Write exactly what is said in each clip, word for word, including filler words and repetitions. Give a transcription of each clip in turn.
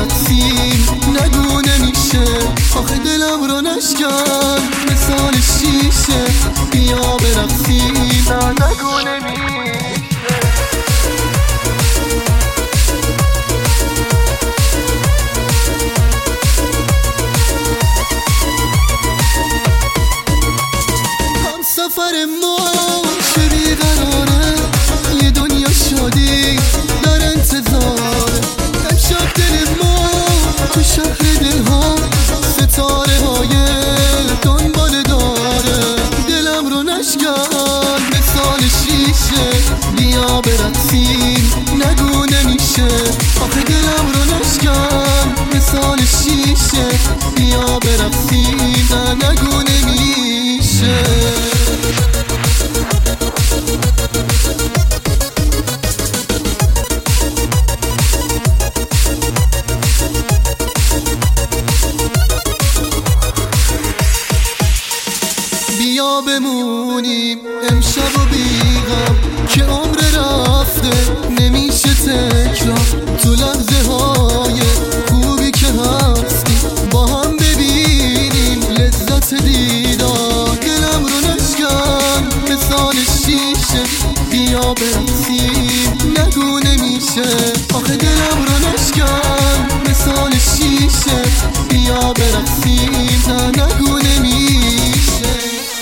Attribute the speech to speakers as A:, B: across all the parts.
A: برقصیم نگو نمیشه، آخه دلم رو نشکن مثال شیشه. بیا برقصیم نه نگو نمیشه. سفر ما چه بیقراره، یه دنیا شادی در انتظاره. امشب دل ما تو شهر دلها ستاره های دنبال داره. دلم رو نشکن مثال شیشه، بیا برقصیم نگو نمیشه، آخه دلم رو نشکن مثال شیشه. بیا برقصیم نه نگو نمیشه. بیا بمونیم امشب و بیغم که عمر رفته نمیشه تکرار. تو لحظه های خوبی که هستی با هم ببینیم لذت دیدار. دلم رو نشکن مثال شیشه، بیا برقصیم نگو نمیشه، آخه دلم رو نشکن مثال شیشه. بیا برقصیم نه نگو نمیشه.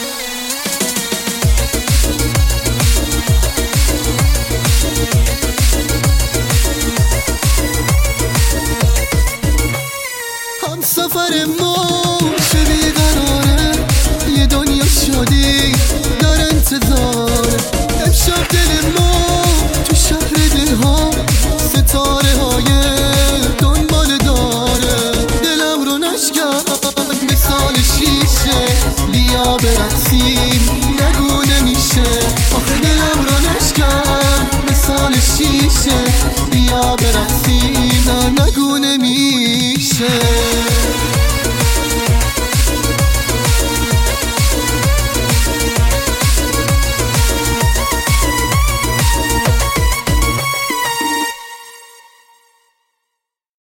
A: سفر ما چه بیقراره، یه دنیا شادی در انتظاره. امشب دل ما تو شهر دلها ستاره های دنبال داره. دلم رو نشکن مثال شیشه، بیا برقصیم نگو نمیشه، آخه دلم رو نشکن مثال شیشه. بیا برقصیم نه نگو نمیشه.